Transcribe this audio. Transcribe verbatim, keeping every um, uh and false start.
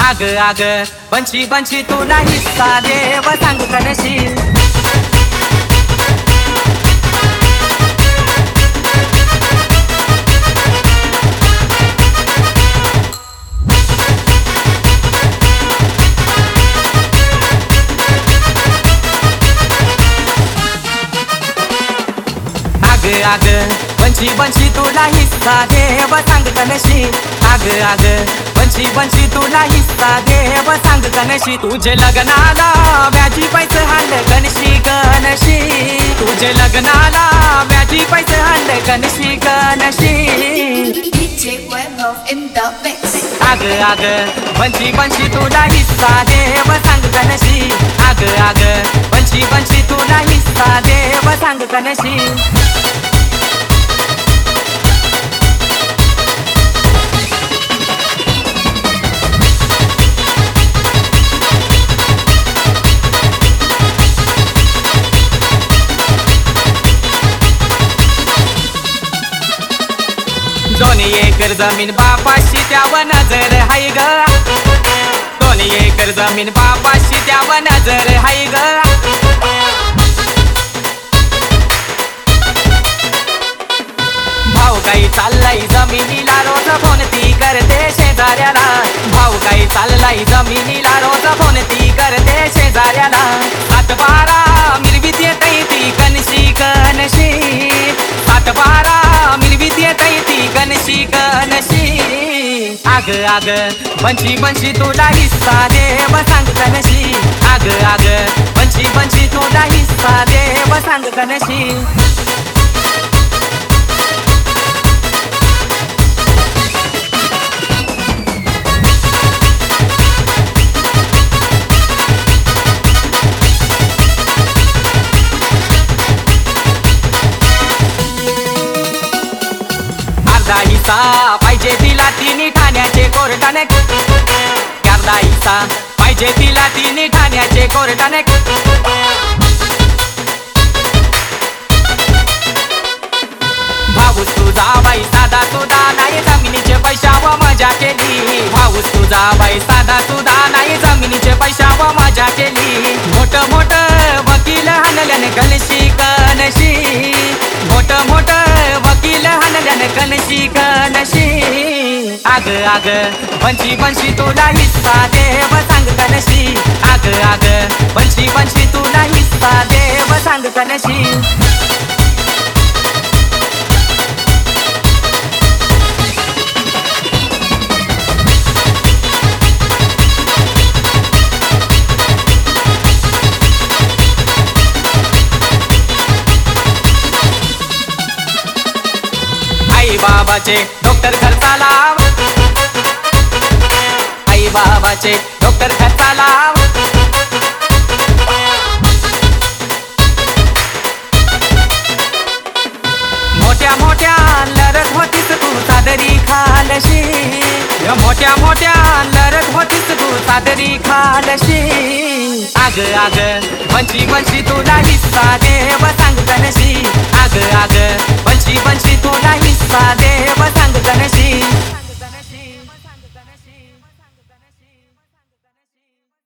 आग आग पंछी पंछी तुला हिस्सा देव सांगू कनशी आग आग पंछी पंछी तुला हिस्सा देव सांग कनशी आग आग पंछी पंछी तुला हिस्सा देव सांग कनशी तुझे लग्नाला व्याजी पैसे हांड कनशी कनशी तुझे लग्नाला व्याजी पैसे हांड कनशी कनशी D J Webov in the mix. आग आग पंछी पंछी तुला हिस्सा देव सांग कनशी आग आग पंछी पंछी तुला हिस्सा देव सांग कनशी दोन्ही एकर जमीन बापाशी त्यावर नजर हाय ग दोन्ही एकर जमीन बापाशी त्यावर नजर हाय ग भाऊ काही चाललाय जमिनीला रोज फोन ती करते शेजाऱ्याला भाऊ काही चाललाय जमिनीला रोज फोन ती करते शेजाऱ्याला सात बारा मिरवीत येते ती कनशी कनशी सात बारा मिरवीत येते ती कनशी कनशी आग आग पंछी पंछी तुला हिस्सा देव सांग कनशी आग आग पंछी पंछी तुला हिस्सा देव सांग कनशी अर्धा हिस्सा पाहिजे तिला तिन्ही ठाण्याचे कोर्टाने अर्धा हिस्सा पाहिजे तिला तिन्ही ठाण्याचे कोर्टाने भाऊस तुझा बाई साधा सुधा नाही जमिनीचे पैशावर मजा केली भाऊस तुझा बाई साधा सुधा नाही जमिनीचे पैशावर मजा केली मोठ मोठ वकील हाणल्याने कनशी कनशी मोठ मोठ वकील हाणल्याने कनशी कनशी आग आग पंछी पंछी तुला हिस्सा देव सांग कनशी आग आग पंछी पंछी तुला हिस्सा देव सांग कनशी आई बाबाचे डॉक्टर खर्चाला आई बाबाचे डॉक्टर खर्चाला मोठ्या मोठ्या लढत होतीस तू सादरी खालशी मोठ्या मोठ्या लढत होतीस तू सादरी खालशी आग आग पंछी पंछी तुला हिस्सा देव सांग कनशी आग आग पंछी पंछी तुला हिस्सा देव सांग कनशी